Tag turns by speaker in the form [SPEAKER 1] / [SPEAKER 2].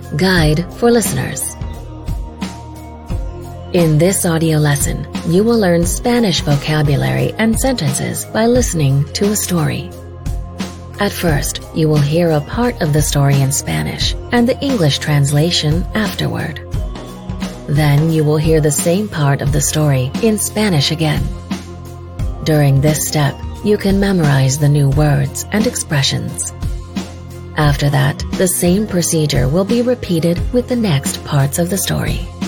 [SPEAKER 1] Guide for listeners. In this audio lesson, you will learn Spanish vocabulary and sentences by listening to a story. At first, you will hear a part of the story in Spanish and the English translation afterward. Then you will hear the same part of the story in Spanish again. During this step, you can memorize the new words and expressions. After that, the same procedure will be repeated with the next parts of the story.